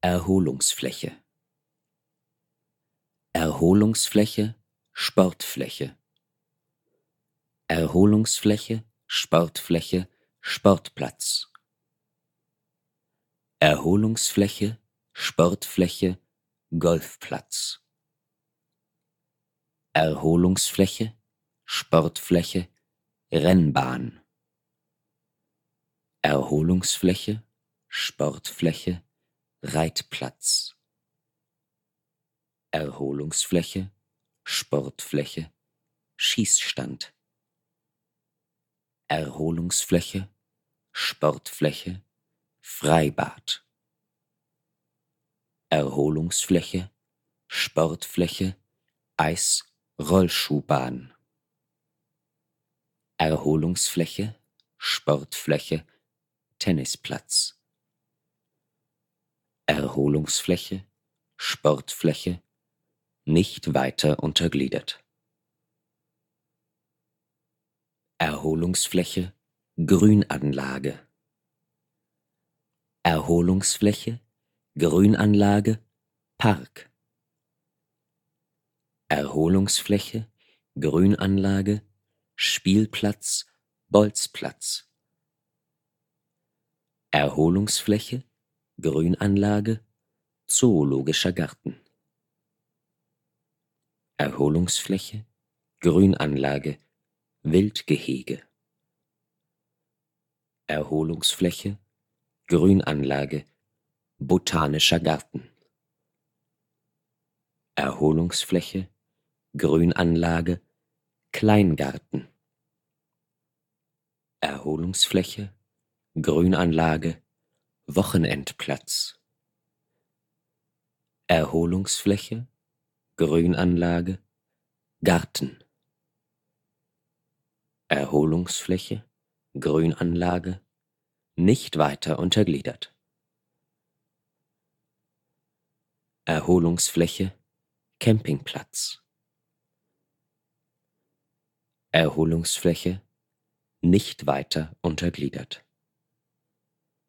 Erholungsfläche. Erholungsfläche, Sportfläche. Erholungsfläche, Sportfläche, Sportplatz. Erholungsfläche, Sportfläche, Golfplatz. Erholungsfläche, Sportfläche, Rennbahn. Erholungsfläche, Sportfläche, Reitplatz. Erholungsfläche, Sportfläche, Schießstand. Erholungsfläche, Sportfläche, Freibad. Erholungsfläche, Sportfläche, Eisrollschuhbahn. Erholungsfläche, Sportfläche, Tennisplatz. Erholungsfläche, Sportfläche, nicht weiter untergliedert. Erholungsfläche, Grünanlage. Erholungsfläche, Grünanlage, Park. Erholungsfläche, Grünanlage, Spielplatz, Bolzplatz. Erholungsfläche, Grünanlage, Zoologischer Garten. Erholungsfläche, Grünanlage, Wildgehege. Erholungsfläche, Grünanlage, Botanischer Garten. Erholungsfläche, Grünanlage, Kleingarten. Erholungsfläche, Grünanlage, Wochenendplatz. Erholungsfläche, Grünanlage, Garten. Erholungsfläche, Grünanlage, nicht weiter untergliedert. Erholungsfläche, Campingplatz. Erholungsfläche, nicht weiter untergliedert.